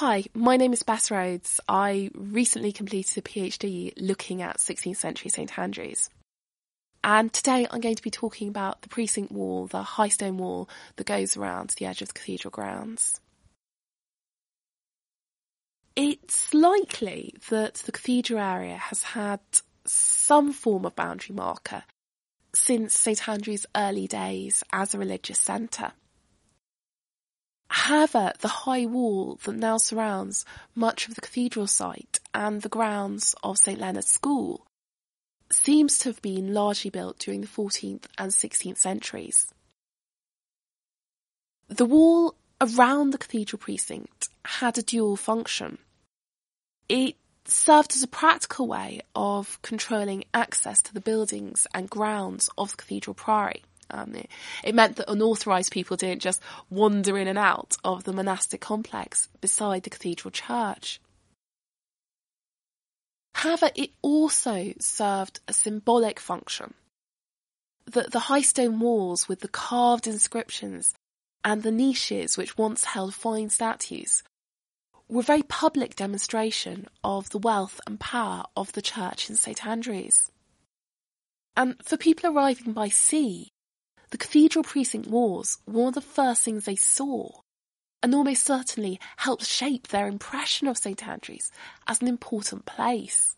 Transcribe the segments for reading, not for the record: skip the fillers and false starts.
Hi, my name is Bess Rhodes. I recently completed a PhD looking at 16th century St Andrews. And today I'm going to be talking about the precinct wall, the high stone wall that goes around the edge of the cathedral grounds. It's likely that the cathedral area has had some form of boundary marker since St Andrews' early days as a religious centre. However, the high wall that now surrounds much of the cathedral site and the grounds of St Leonard's School seems to have been largely built during the 14th and 16th centuries. The wall around the cathedral precinct had a dual function. It served as a practical way of controlling access to the buildings and grounds of the cathedral priory. It meant that unauthorised people didn't just wander in and out of the monastic complex beside the cathedral church. However, it also served a symbolic function. The high stone walls with the carved inscriptions and the niches which once held fine statues were a very public demonstration of the wealth and power of the church in St Andrews. And for people arriving by sea, the cathedral precinct walls were one of the first things they saw, and almost certainly helped shape their impression of St Andrews as an important place.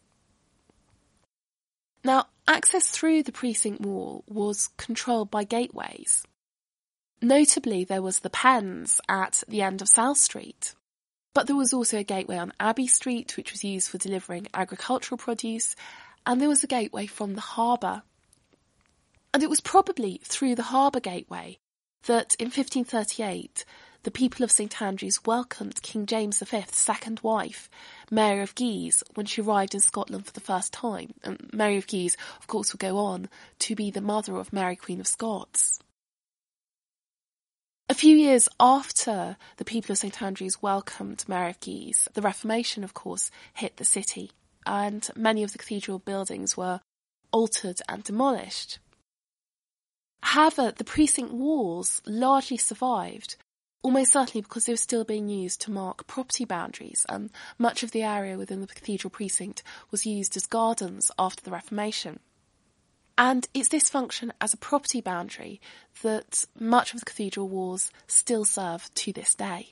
Now, access through the precinct wall was controlled by gateways. Notably, there was the Pens at the end of South Street, but there was also a gateway on Abbey Street, which was used for delivering agricultural produce, and there was a gateway from the harbour. And it was probably through the harbour gateway that in 1538 the people of St Andrews welcomed King James V's second wife, Mary of Guise, when she arrived in Scotland for the first time. And Mary of Guise, of course, would go on to be the mother of Mary Queen of Scots. A few years after the people of St Andrews welcomed Mary of Guise, the Reformation, of course, hit the city, and many of the cathedral buildings were altered and demolished. However, the precinct walls largely survived, almost certainly because they were still being used to mark property boundaries, and much of the area within the cathedral precinct was used as gardens after the Reformation. And it's this function as a property boundary that much of the cathedral walls still serve to this day.